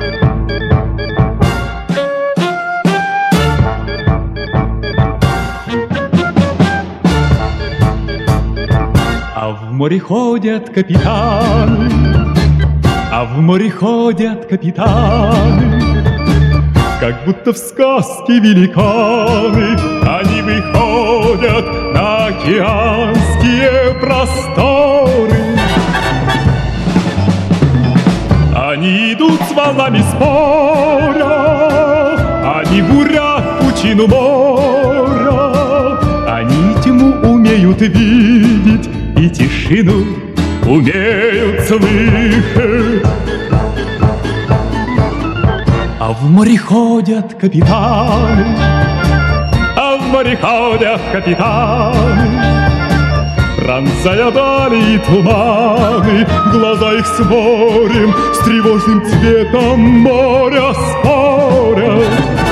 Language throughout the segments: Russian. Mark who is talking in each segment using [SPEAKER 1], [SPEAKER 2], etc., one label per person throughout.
[SPEAKER 1] А в море ходят капитаны, а в море ходят капитаны, как будто в сказке великаны. Они выходят на океанские просторы. Они идут с волнами споря, они бурят пучину моря. Они тьму умеют видеть и тишину умеют слышать. А в море ходят капитаны, а в море ходят капитаны, пронзая дали и туманы. Глаза их с морем, с тревожным цветом моря спорят.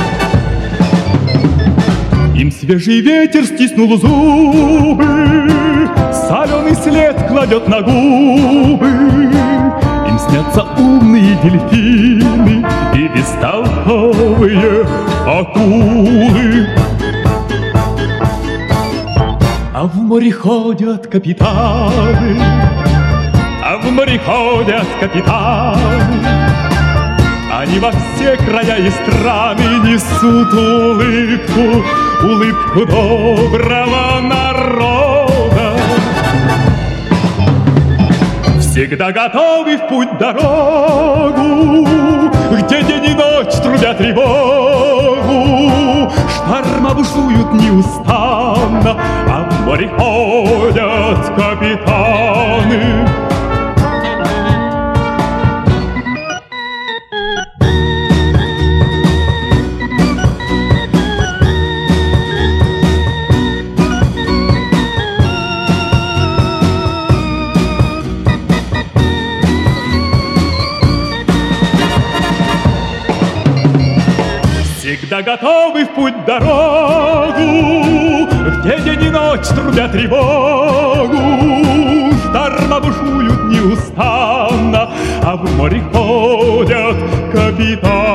[SPEAKER 1] Им свежий ветер стиснул зубы, соленый след кладет на губы. Им снятся умные дельфины и бестолковые акулы. А в море ходят капитаны, а в море ходят капитаны. Они во все края и страны несут улыбку, улыбку доброго народа. Всегда готовы в путь дорогу, где день и ночь трудят тревогу. Шторма бушуют неустанно, а в море ходят капитаны. Всегда готовы в путь дорогу, где день и ночь трудят тревогу. Шторма бушуют неустанно, а в море ходят капитаны.